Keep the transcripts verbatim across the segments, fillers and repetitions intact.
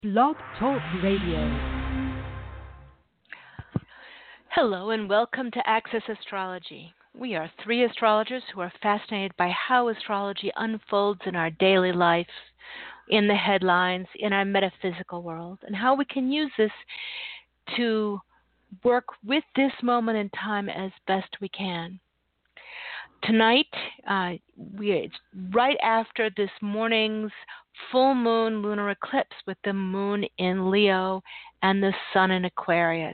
Blog Talk Radio. Hello and welcome to Access Astrology. We are three astrologers who are fascinated by how astrology unfolds in our daily life, in the headlines, in our metaphysical world, and how we can use this to work with this moment in time as best we can. Tonight, uh, we it's right after this morning's full moon lunar eclipse with the moon in Leo and the sun in Aquarius.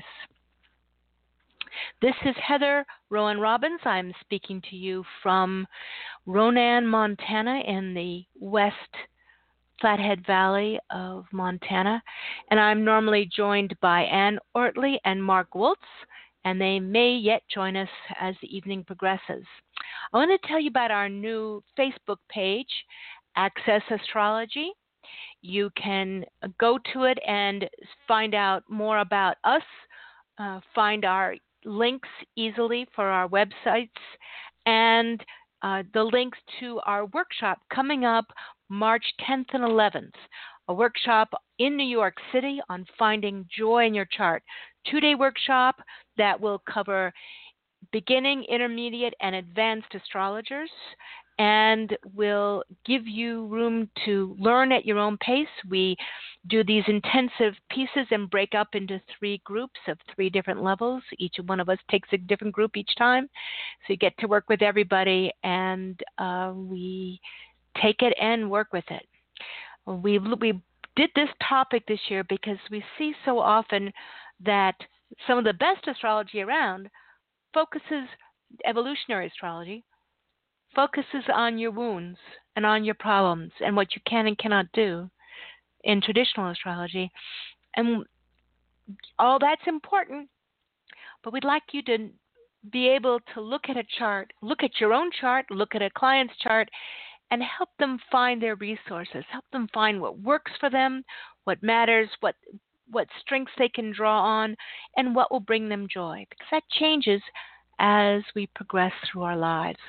This is Heather Rowan Robbins. I'm speaking to you from Ronan, Montana, in the West Flathead Valley of Montana. And I'm normally joined by Ann Ortley and Mark Woltz, and they may yet join us as the evening progresses. I want to tell you about our new Facebook page, Access Astrology. You can go to it and find out more about us, uh, find our links easily for our websites, and uh, the links to our workshop coming up March tenth and eleventh, a workshop in New York City on finding joy in your chart. Two-day workshop that will cover beginning, intermediate, and advanced astrologers, and will give you room to learn at your own pace. We do these intensive pieces and break up into three groups of three different levels. Each one of us takes a different group each time. So you get to work with everybody, and uh, we take it and work with it. We, we did this topic this year because we see so often that some of the best astrology around focuses, evolutionary astrology, focuses on your wounds and on your problems and what you can and cannot do in traditional astrology. And all that's important, but we'd like you to be able to look at a chart, look at your own chart, look at a client's chart, and help them find their resources, help them find what works for them, what matters, what what strengths they can draw on, and what will bring them joy, because that changes as we progress through our lives.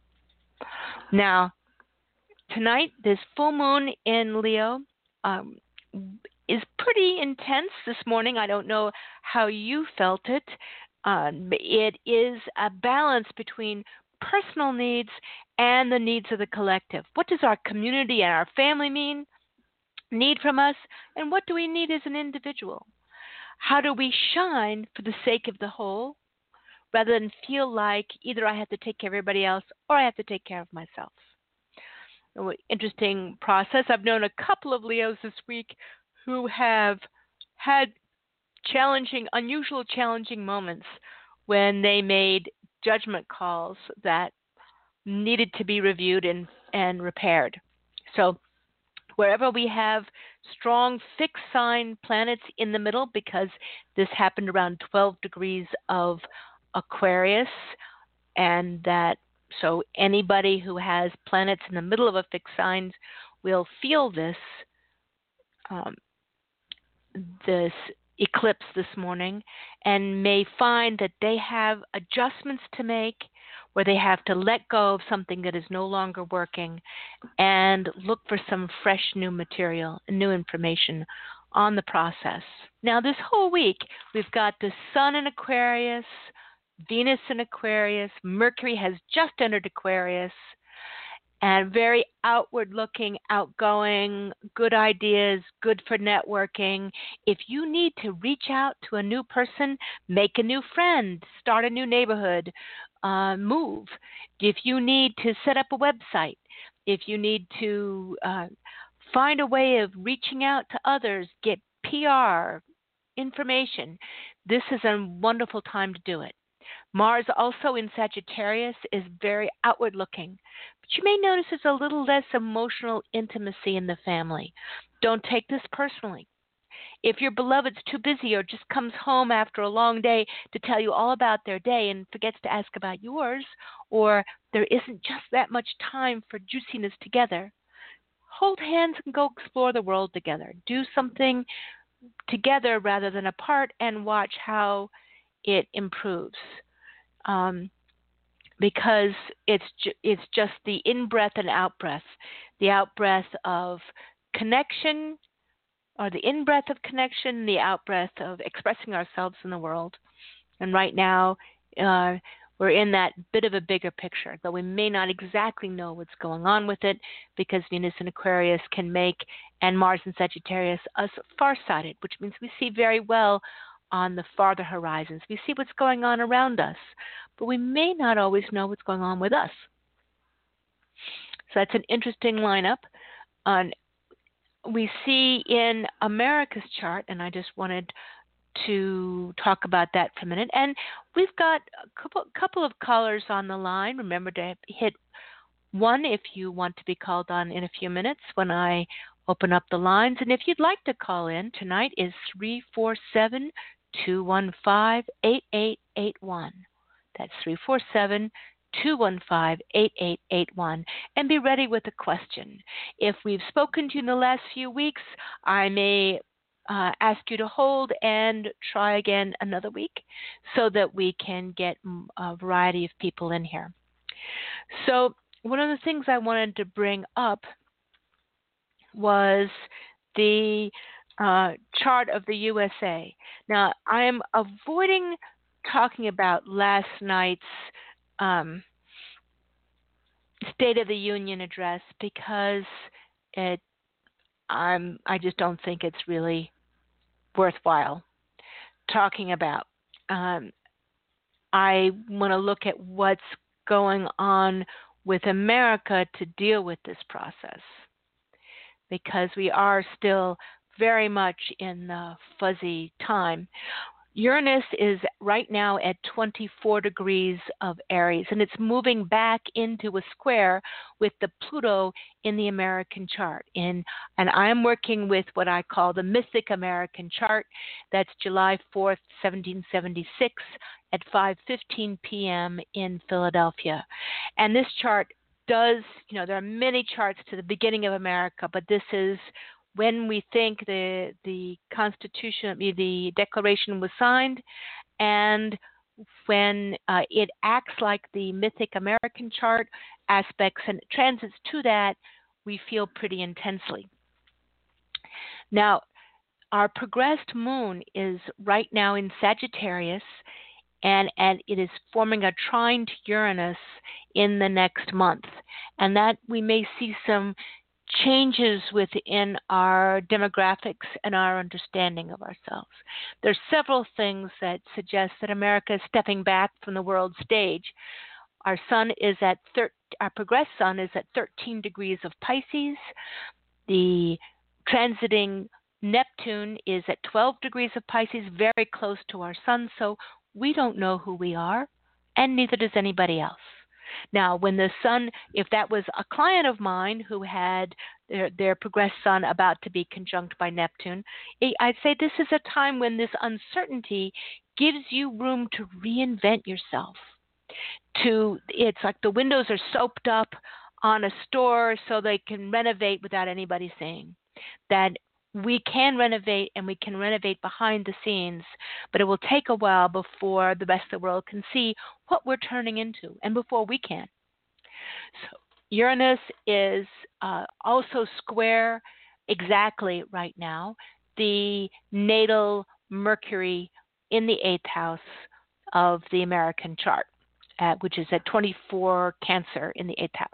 Now, tonight, this full moon in Leo um, is pretty intense this morning. I don't know how you felt it. Um, it is a balance between personal needs and the needs of the collective. What does our community and our family mean, need from us, and what do we need as an individual? How do we shine for the sake of the whole, rather than feel like either I have to take care of everybody else or I have to take care of myself? Interesting process. I've known a couple of Leos this week who have had challenging, unusual challenging moments when they made judgment calls that needed to be reviewed and, and repaired. So wherever we have strong fixed sign planets in the middle, because this happened around twelve degrees of Aquarius, and that so anybody who has planets in the middle of a fixed sign will feel this um, this eclipse this morning, and may find that they have adjustments to make, where they have to let go of something that is no longer working and look for some fresh new material, new information on the process. Now, this whole week, we've got the sun in Aquarius, Venus in Aquarius, Mercury has just entered Aquarius, and very outward-looking, outgoing, good ideas, good for networking. If you need to reach out to a new person, make a new friend, start a new neighborhood, uh, move. If you need to set up a website, if you need to uh, find a way of reaching out to others, get P R, information, this is a wonderful time to do it. Mars, also in Sagittarius, is very outward looking. But you may notice there's a little less emotional intimacy in the family. Don't take this personally. If your beloved's too busy or just comes home after a long day to tell you all about their day and forgets to ask about yours, or there isn't just that much time for juiciness together, hold hands and go explore the world together. Do something together rather than apart, and watch how it improves. Um, because it's ju- it's just the in-breath and out-breath, the out-breath of connection, are the in-breath of connection, the out-breath of expressing ourselves in the world. And right now, uh, we're in that bit of a bigger picture, though we may not exactly know what's going on with it, because Venus in Aquarius can make, and Mars in Sagittarius, us farsighted, which means we see very well on the farther horizons. We see what's going on around us, but we may not always know what's going on with us. So that's an interesting lineup. Um, we see in America's chart, and I just wanted to talk about that for a minute. And we've got a couple, couple of callers on the line. Remember to hit one if you want to be called on in a few minutes when I open up the lines. And if you'd like to call in, tonight is three four seven, two one five, eight eight eight one. That's three four seven, two one five, eight eight eight one. And be ready with a question. If we've spoken to you in the last few weeks, I may Uh, ask you to hold and try again another week so that we can get a variety of people in here. So one of the things I wanted to bring up was the uh, chart of the U S A. Now, I am avoiding talking about last night's um, State of the Union address because it, I'm, I just don't think it's really worthwhile talking about. Um, I want to look at what's going on with America to deal with this process, because we are still very much in the fuzzy time. Uranus is right now at twenty-four degrees of Aries, and it's moving back into a square with the Pluto in the American chart. In, and I'm working with what I call the Mythic American chart. That's July fourth, seventeen seventy-six at five fifteen p.m. in Philadelphia. And this chart does, you know, there are many charts to the beginning of America, but this is when we think the the Constitution, the Declaration was signed, and when uh, it acts like the Mythic American chart aspects and transits to that, we feel pretty intensely. Now, our progressed moon is right now in Sagittarius, and, and it is forming a trine to Uranus in the next month, and that we may see some changes within our demographics and our understanding of ourselves. There's several things that suggest that America is stepping back from the world stage. Our sun is at thir- our progressed sun is at thirteen degrees of Pisces. The transiting Neptune is at twelve degrees of Pisces, very close to our sun. So we don't know who we are, and neither does anybody else. Now, when the sun, if that was a client of mine who had their, their progressed sun about to be conjunct by Neptune, I'd say this is a time when this uncertainty gives you room to reinvent yourself. To, it's like the windows are soaped up on a store so they can renovate without anybody seeing. That we can renovate, and we can renovate behind the scenes, but it will take a while before the rest of the world can see what we're turning into, and before we can. So Uranus is uh, also square exactly right now the natal Mercury in the eighth house of the American chart, uh, which is at twenty-four Cancer in the eighth house.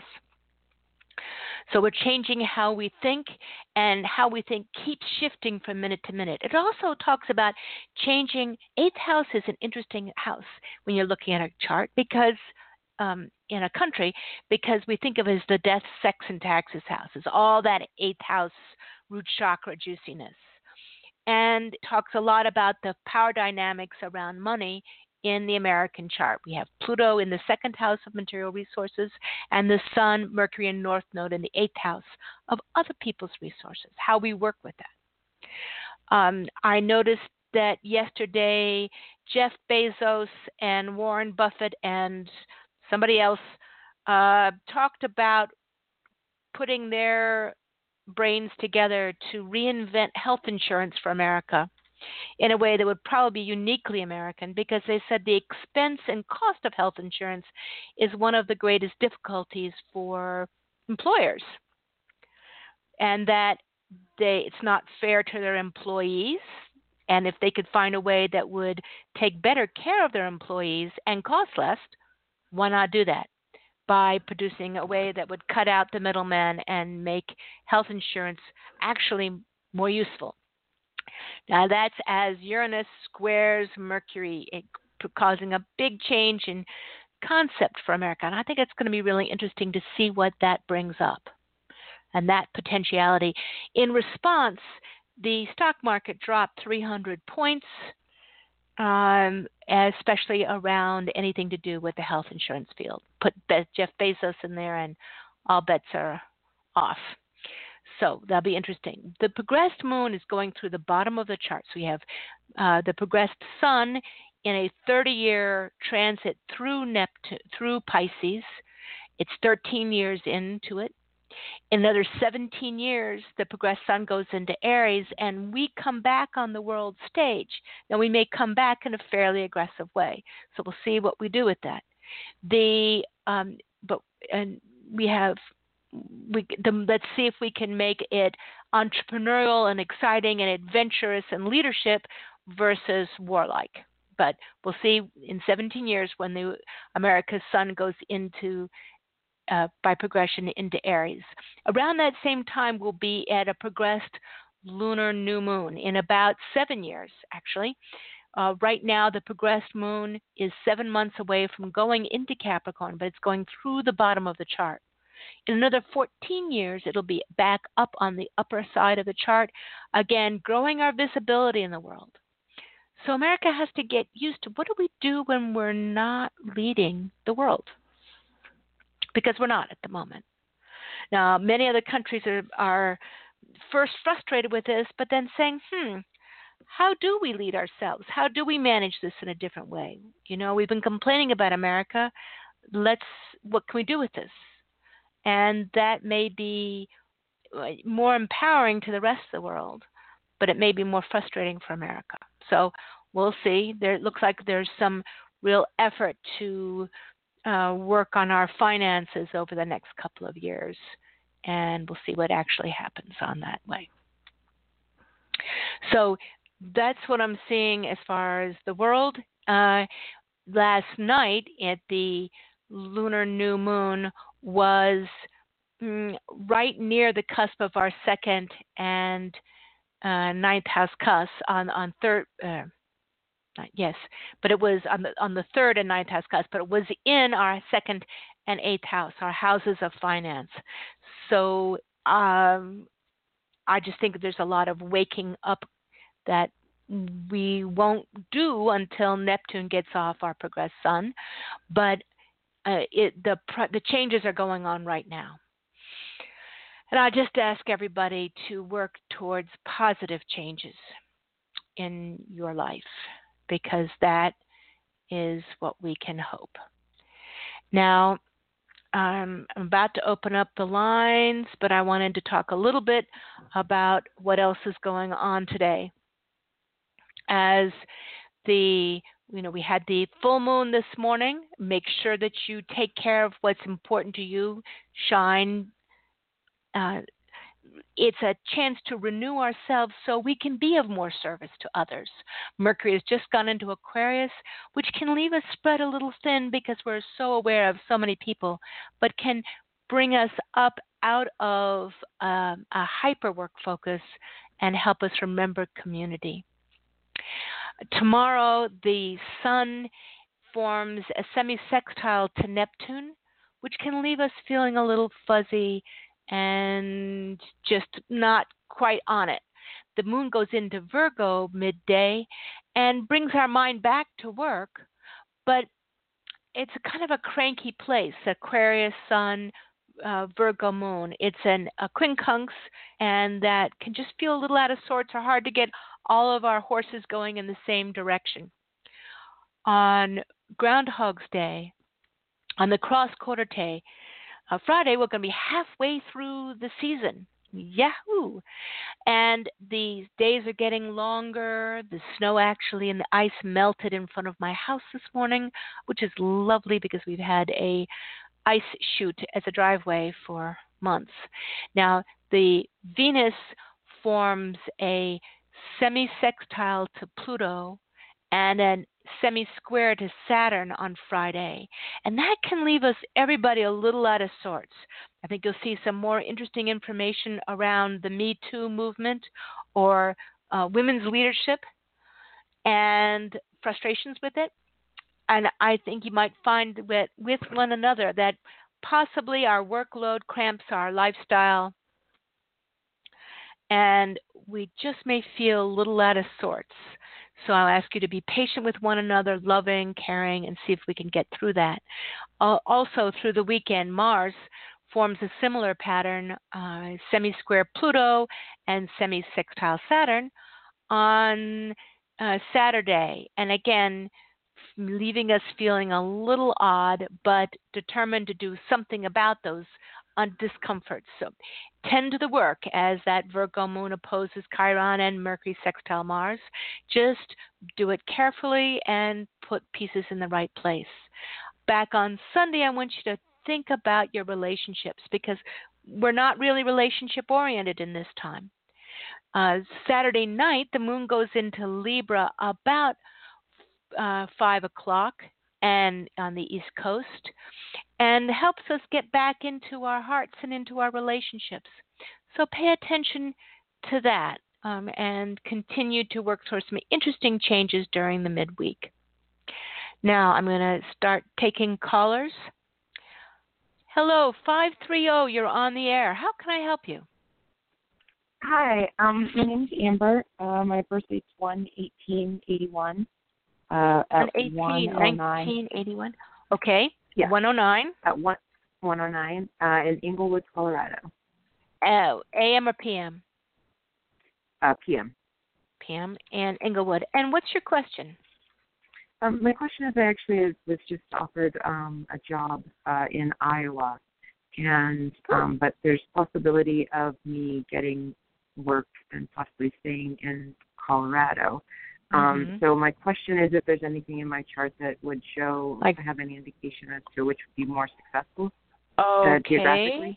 So we're changing how we think, and how we think keeps shifting from minute to minute. It also talks about changing. Eighth house is an interesting house when you're looking at a chart, because um, in a country, because we think of it as the death, sex, and taxes house. It's all that eighth house root chakra juiciness. And it talks a lot about the power dynamics around money in the American chart. We have Pluto in the second house of material resources, and the Sun, Mercury, and North Node in the eighth house of other people's resources, how we work with that. Um, I noticed that yesterday Jeff Bezos and Warren Buffett and somebody else uh, talked about putting their brains together to reinvent health insurance for America in a way that would probably be uniquely American, because they said the expense and cost of health insurance is one of the greatest difficulties for employers, and that they it's not fair to their employees. And if they could find a way that would take better care of their employees and cost less, why not do that? By producing a way that would cut out the middleman and make health insurance actually more useful. Now that's as Uranus squares Mercury, it, causing a big change in concept for America. And I think it's going to be really interesting to see what that brings up and that potentiality. In response, the stock market dropped three hundred points, um, especially around anything to do with the health insurance field. Put Be- Jeff Bezos in there and all bets are off. So that'll be interesting. The progressed moon is going through the bottom of the chart. So we have uh, the progressed sun in a thirty-year transit through Neptune, through Pisces. It's thirteen years into it. In another seventeen years, the progressed sun goes into Aries, and we come back on the world stage. Now, we may come back in a fairly aggressive way, so we'll see what we do with that. The um, but and we have we the, let's see if we can make it entrepreneurial and exciting and adventurous and leadership versus warlike. But we'll see in seventeen years when the America's sun goes into Uh, by progression into Aries. Around that same time, we'll be at a progressed lunar new moon in about seven years, actually. Uh, right now, the progressed moon is seven months away from going into Capricorn, but it's going through the bottom of the chart. In another fourteen years, it'll be back up on the upper side of the chart, again, growing our visibility in the world. So America has to get used to what do we do when we're not leading the world? Because we're not at the moment. Now, many other countries are, are first frustrated with this, but then saying, hmm, how do we lead ourselves? How do we manage this in a different way? You know, we've been complaining about America. Let's, what can we do with this? And that may be more empowering to the rest of the world, but it may be more frustrating for America. So we'll see. There, it looks like there's some real effort to Uh, work on our finances over the next couple of years, and we'll see what actually happens on that way. So that's what I'm seeing as far as the world. Uh, last night at the lunar new moon was mm, right near the cusp of our second and uh, ninth house cusp on on third. Uh, Yes, but it was on the on the third and ninth house cusp, but it was in our second and eighth house, our houses of finance. So um, I just think there's a lot of waking up that we won't do until Neptune gets off our progressed sun, but uh, it, the the changes are going on right now. And I just ask everybody to work towards positive changes in your life, because that is what we can hope. Now, um, I'm about to open up the lines, but I wanted to talk a little bit about what else is going on today. As the, you know, we had the full moon this morning. Make sure that you take care of what's important to you. Shine. Uh, It's a chance to renew ourselves so we can be of more service to others. Mercury has just gone into Aquarius, which can leave us spread a little thin because we're so aware of so many people, but can bring us up out of um, a hyperwork focus and help us remember community. Tomorrow, the sun forms a semi-sextile to Neptune, which can leave us feeling a little fuzzy and just not quite on it. The moon goes into Virgo midday and brings our mind back to work, but it's a kind of a cranky place. Aquarius sun, uh, Virgo moon. It's an, a quincunx, and that can just feel a little out of sorts or hard to get all of our horses going in the same direction. On Groundhog's Day, on the cross quarter day, Uh, Friday, we're going to be halfway through the season. Yahoo! And the days are getting longer. The snow actually and the ice melted in front of my house this morning, which is lovely because we've had a ice chute as a driveway for months. Now, the Venus forms a semi-sextile to Pluto and a semi-square to Saturn on Friday. And that can leave us, everybody, a little out of sorts. I think you'll see some more interesting information around the Me Too movement or uh, women's leadership and frustrations with it. And I think you might find that with one another that possibly our workload cramps our lifestyle and we just may feel a little out of sorts. So I'll ask you to be patient with one another, loving, caring, and see if we can get through that. Uh, also, through the weekend, Mars forms a similar pattern, uh, semi-square Pluto and semi-sextile Saturn on uh, Saturday. And again, leaving us feeling a little odd, but determined to do something about those on discomforts. So tend to the work as that Virgo moon opposes Chiron and Mercury sextile Mars. Just do it carefully and put pieces in the right place. Back on Sunday, I want you to think about your relationships because we're not really relationship oriented in this time. Uh, Saturday night, the moon goes into Libra about uh, five o'clock and on the East Coast, and helps us get back into our hearts and into our relationships. So pay attention to that um, and continue to work towards some interesting changes during the midweek. Now I'm going to start taking callers. Hello, five three zero, you're on the air. How can I help you? Hi, um, my name's Amber. Uh, my birthday's one eighteen eighty-one. Uh, at one oh nine. nineteen eighty-one. Okay. Yeah. one oh nine. At one one oh nine uh, in Inglewood, Colorado. Oh, A M or P M? Uh, P M. P M and Inglewood. And what's your question? Um, my question is, I actually was just offered um, a job uh, in Iowa, and um, but there's possibility of me getting work and possibly staying in Colorado. Um, Mm-hmm. So my question is if there's anything in my chart that would show, Like- if I have any indication as to which would be more successful Okay. uh, geographically.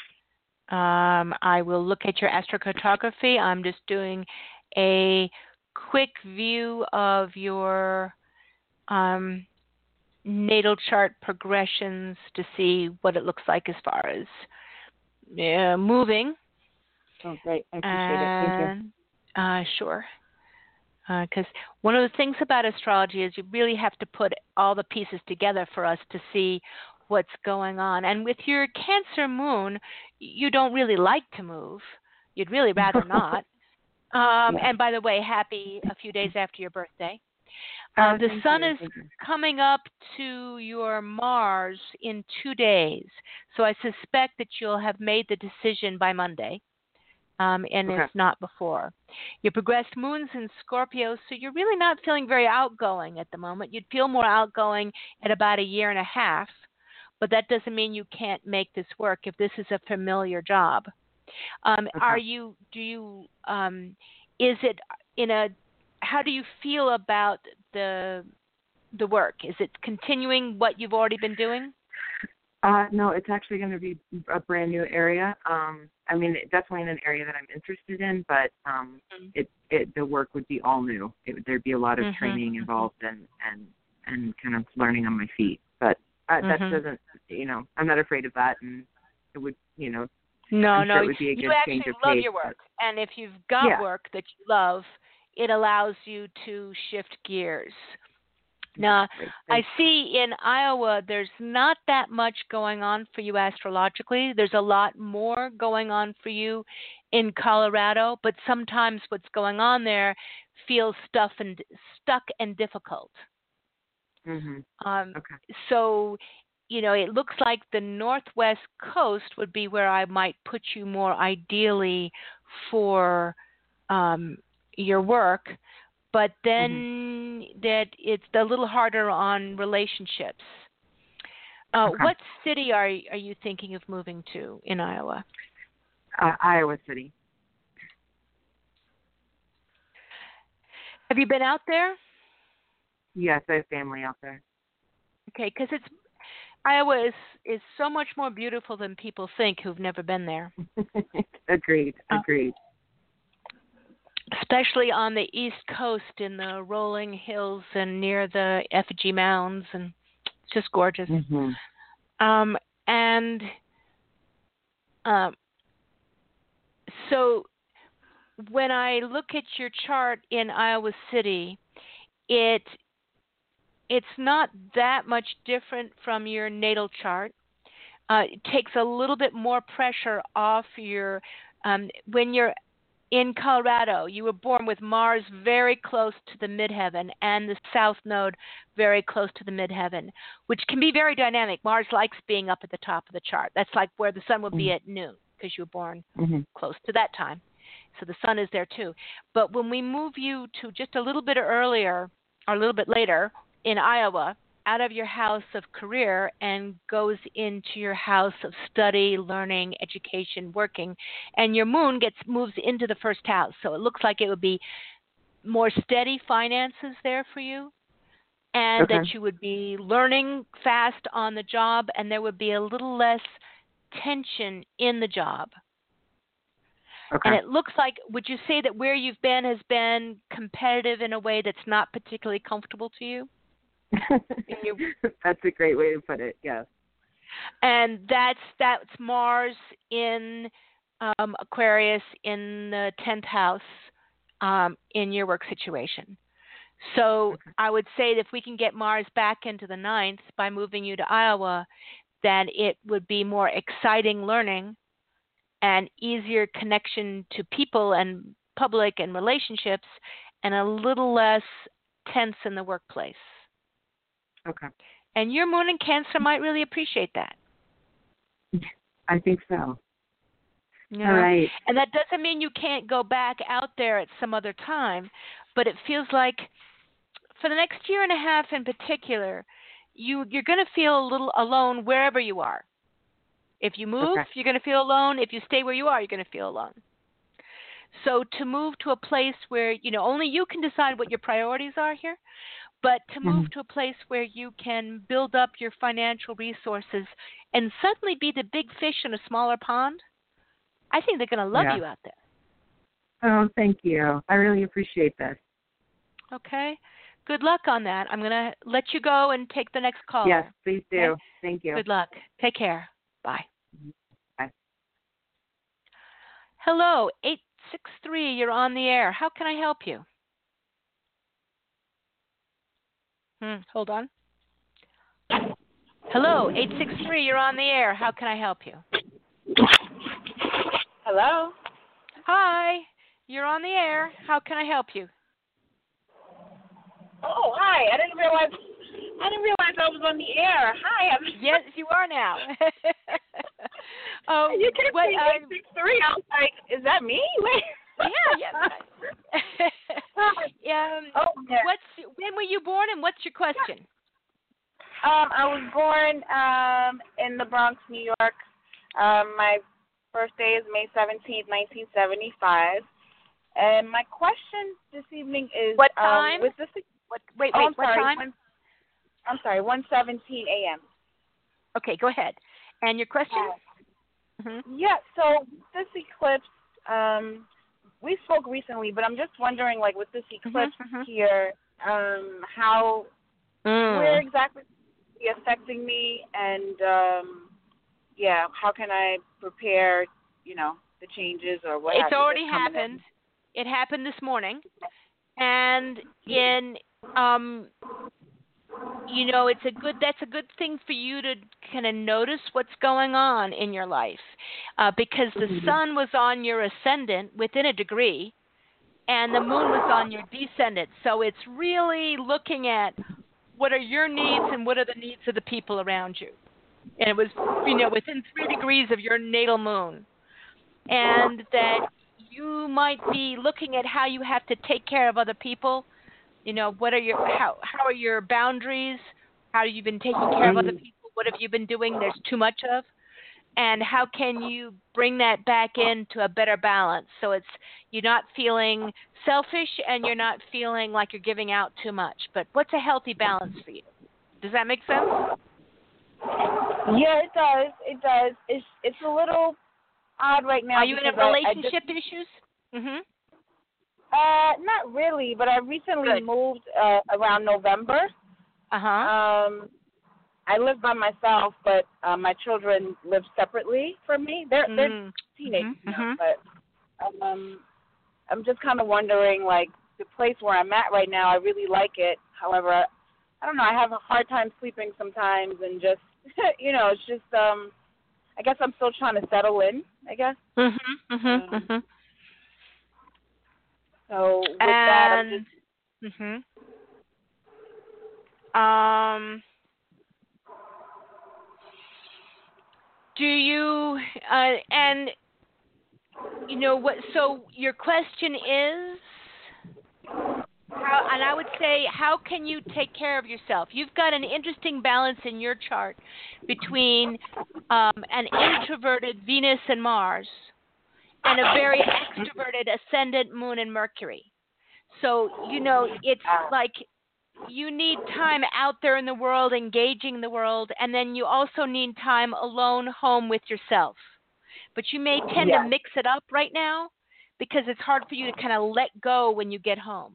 Um, I will look at your astrocartography. I'm just doing a quick view of your um, natal chart progressions to see what it looks like as far as uh, moving. Oh, great. I appreciate and, it. Thank you. Uh, sure. Because uh, one of the things about astrology is you really have to put all the pieces together for us to see what's going on. And with your Cancer moon, you don't really like to move. You'd really rather not. Um, Yeah. And by the way, happy a few days after your birthday. Uh, Uh, the thank sun you. is Thank you. coming up to your Mars in two days. So I suspect that you'll have made the decision by Monday. Um, and Okay. if not before. Your progressed moon's in Scorpio, so you're really not feeling very outgoing at the moment. You'd feel more outgoing at about a year and a half, but that doesn't mean you can't make this work if this is a familiar job. Um, Okay. Are you, do you, um, is it in a, how do you feel about the the work? Is it continuing what you've already been doing? Uh, no, it's actually going to be a brand new area. Um, I mean, it, definitely in an area that I'm interested in, but um, Mm-hmm. it, it the work would be all new. It, there'd be a lot of Mm-hmm. training involved and, and and kind of learning on my feet. But uh, that Mm-hmm. doesn't, you know, I'm not afraid of that, and it would, you know, No, I'm no, sure it would be a you good actually change of love pace. your but- work, and if you've got Yeah. work that you love, it allows you to shift gears. Now, Great. I see in Iowa there's not that much going on for you astrologically. There's a lot more going on for you in Colorado, but sometimes what's going on there feels stuff and stuck and difficult. Mm-hmm. Um, Okay. So, you know, it looks like the northwest coast would be where I might put you more ideally for um, your work, but then Mm-hmm. that it's a little harder on relationships. Uh, Okay. What city are are you thinking of moving to in Iowa? Uh, Iowa City. Have you been out there? Yes, I have family out there. Okay, because it's Iowa is is so much more beautiful than people think who've never been there. Agreed. Uh, Agreed. especially on the East Coast in the rolling hills and near the effigy mounds, and it's just gorgeous. Mm-hmm. Um, and um, so when I look at your chart in Iowa City, it it's not that much different from your natal chart. Uh, it takes a little bit more pressure off your um, when you're in Colorado. You were born with Mars very close to the midheaven and the South Node very close to the midheaven, which can be very dynamic. Mars likes being up at the top of the chart. That's like where the sun would mm-hmm. be at noon because you were born mm-hmm. close to that time. So the sun is there too. But when we move you to just a little bit earlier or a little bit later in Iowa, out of your house of career and goes into your house of study, learning, education, working, and your moon gets moves into the first house. So it looks like it would be more steady finances there for you, and okay. that you would be learning fast on the job, and there would be a little less tension in the job. Okay. And it looks like, would you say that where you've been has been competitive in a way that's not particularly comfortable to you? Your, that's a great way to put it. Yes. And that's that's Mars in um, Aquarius in the tenth house um, in your work situation. So okay. I would say that if we can get Mars back into the ninth by moving you to Iowa, that it would be more exciting learning and easier connection to people and public and relationships, and a little less tense in the workplace. Okay. And your moon in Cancer might really appreciate that. I think so. Yeah. All right. And that doesn't mean you can't go back out there at some other time, but it feels like for the next year and a half in particular, you, you're going to feel a little alone wherever you are. If you move, okay. you're going to feel alone. If you stay where you are, you're going to feel alone. So to move to a place where, you know, only you can decide what your priorities are here, but to move mm-hmm. to a place where you can build up your financial resources and suddenly be the big fish in a smaller pond, I think they're going to love yeah. you out there. Oh, thank you. I really appreciate this. Okay. Good luck on that. I'm going to let you go and take the next call. Yes, please do. Okay? Thank you. Good luck. Take care. Bye. Bye. Hello, eight six three, you're on the air. How can I help you? Hmm, hold on. Hello, eight six three, you're on the air. How can I help you? Hello? Hi, you're on the air. How can I help you? Oh, hi. I didn't realize I didn't realize I was on the air. Hi. I'm... Yes, you are now. Oh, you kept what, saying uh, eight six three. I was like, is that me? yeah, yeah. um, oh, yeah. What's when were you born, and what's your question? Um, I was born um in the Bronx, New York. Um, my birthday is May seventeenth, nineteen seventy-five. And my question this evening is what time? Um, with this, what, wait, oh, wait, I'm what sorry, time? One, I'm sorry, one seventeen a.m. Okay, go ahead. And your question? Uh, mm-hmm. Yeah. So this eclipse, um, we spoke recently, but I'm just wondering, like, with this eclipse mm-hmm. here, um, how, mm. where exactly is it affecting me, and um, yeah, how can I prepare, you know, the changes or what? It's already happened. In? It happened this morning, and in um, you know, it's a good. That's a good thing for you to kind of notice what's going on in your life, uh, because the mm-hmm. sun was on your ascendant within a degree, and the moon was on your descendant. So it's really looking at what are your needs and what are the needs of the people around you. And it was, you know, within three degrees of your natal moon, and that you might be looking at how you have to take care of other people. You know, what are your how how are your boundaries? How have you been taking care of other people? What have you been doing there's too much of? And how can you bring that back into a better balance? So it's you're not feeling selfish and you're not feeling like you're giving out too much. But what's a healthy balance for you? Does that make sense? Yeah, it does. It does. It's it's a little odd right now. Are you in a relationship I, I just, issues? Mhm. Uh, not really, but I recently Good. moved uh, around November. Uh-huh. Um, I live by myself, but uh, my children live separately from me. They're they're Mm. teenagers Mhm. now, Mhm. but um, I'm just kind of wondering, like, the place where I'm at right now, I really like it. However, I, I don't know, I have a hard time sleeping sometimes, and just, you know, it's just, um, I guess I'm still trying to settle in, I guess. Mhm. Mhm. Um, Mhm. so with that, I'm And just, mhm. Um do you uh and you know what, so your question is how, and I would say, how can you take care of yourself? You've got an interesting balance in your chart between um, an introverted Venus and Mars and a very extroverted ascendant Moon and Mercury. So, you know, it's like you need time out there in the world, engaging the world, and then you also need time alone home with yourself. But you may tend to yeah, mix it up right now because it's hard for you to kind of let go when you get home.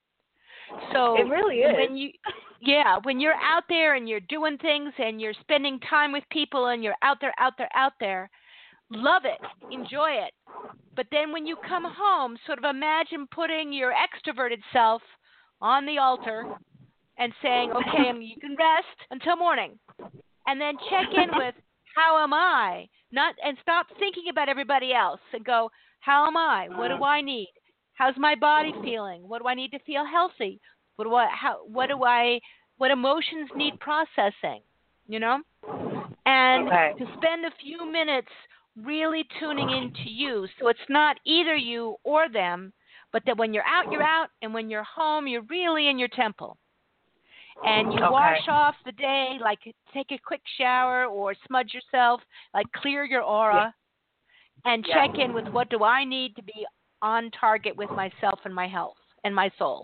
So it really is. when you yeah, when you're out there and you're doing things and you're spending time with people and you're out there, out there, out there, love it, enjoy it. But then when you come home, sort of imagine putting your extroverted self on the altar and saying, okay, and you can rest until morning. And then check in with, how am I? Not and stop thinking about everybody else and go, how am I? What do I need? How's my body feeling? What do I need to feel healthy? What do I how what do I what emotions need processing? You know? And Okay. to spend a few minutes really tuning into you. So it's not either you or them, but that when you're out, you're out, and when you're home, you're really in your temple. And you Okay. wash off the day, like take a quick shower or smudge yourself, like clear your aura, yeah. and Yeah. check in with, what do I need to be on target with myself and my health and my soul.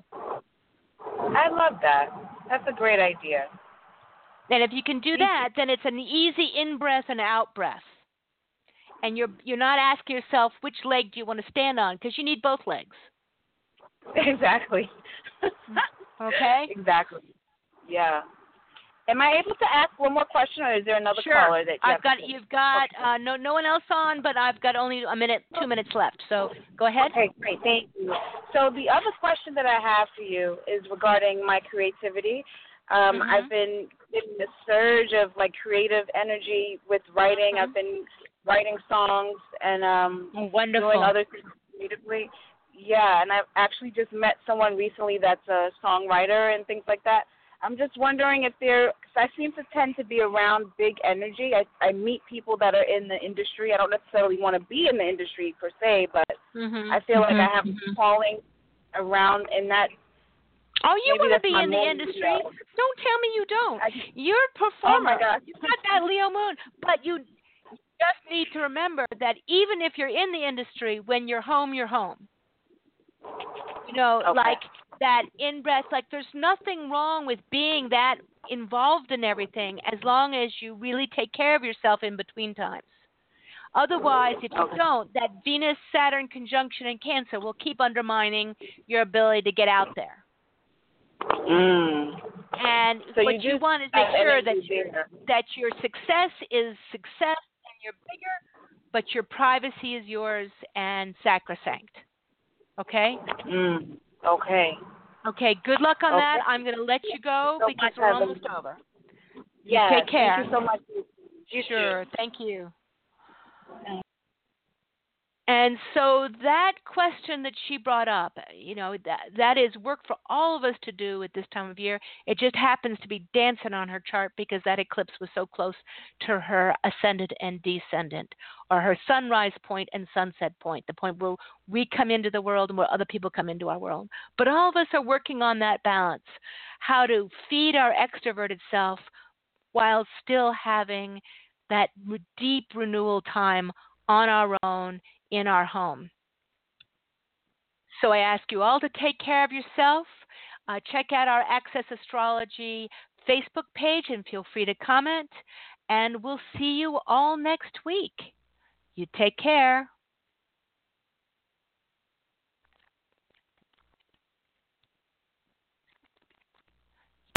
I love that. That's a great idea. And if you can do that, then it's an easy in-breath and out-breath. And you're you're not asking yourself, which leg do you want to stand on, because you need both legs. Exactly. Okay? Exactly. Yeah. Am I able to ask one more question, or is there another sure. caller that you I've have got to you've got okay. uh, no no one else on, but I've got only a minute, two minutes left. So go ahead. Okay, great, thank you. So the other question that I have for you is regarding my creativity. Um, mm-hmm. I've been getting a surge of like creative energy with writing. Mm-hmm. I've been writing songs and um, oh, wonderful. doing other things creatively. Yeah, and I've actually just met someone recently that's a songwriter and things like that. I'm just wondering if they're, because I seem to tend to be around big energy. I, I meet people that are in the industry. I don't necessarily want to be in the industry per se, but mm-hmm. I feel mm-hmm. like I have mm-hmm. a calling around in that. Oh, you Maybe want to be my in the moon, industry? you know. Don't tell me you don't. I, You're a oh, my performer. gosh. You've got that Leo moon. But you just need to remember that even if you're in the industry, when you're home, you're home. You know, Okay. like that in-breath, like there's nothing wrong with being that involved in everything as long as you really take care of yourself in between times. Otherwise, if you Okay. don't, that Venus-Saturn conjunction in Cancer will keep undermining your ability to get out there. Mm. And so what you, you want is make sure that your, there. that your success is success and you're bigger, but your privacy is yours and sacrosanct. Okay? Mm. Okay. Okay, good luck on okay. that. I'm going to let you go so because much, we're Heather. almost over. Yeah, Take care. Thank you so much. You sure, too. thank you. And so that question that she brought up, you know, that that is work for all of us to do at this time of year. It just happens to be dancing on her chart because that eclipse was so close to her ascendant and descendant, or her sunrise point and sunset point, the point where we come into the world and where other people come into our world. But all of us are working on that balance, how to feed our extroverted self while still having that deep renewal time on our own in our home. So I ask you all to take care of yourself. Uh, check out our Access Astrology Facebook page and feel free to comment. And we'll see you all next week. You take care.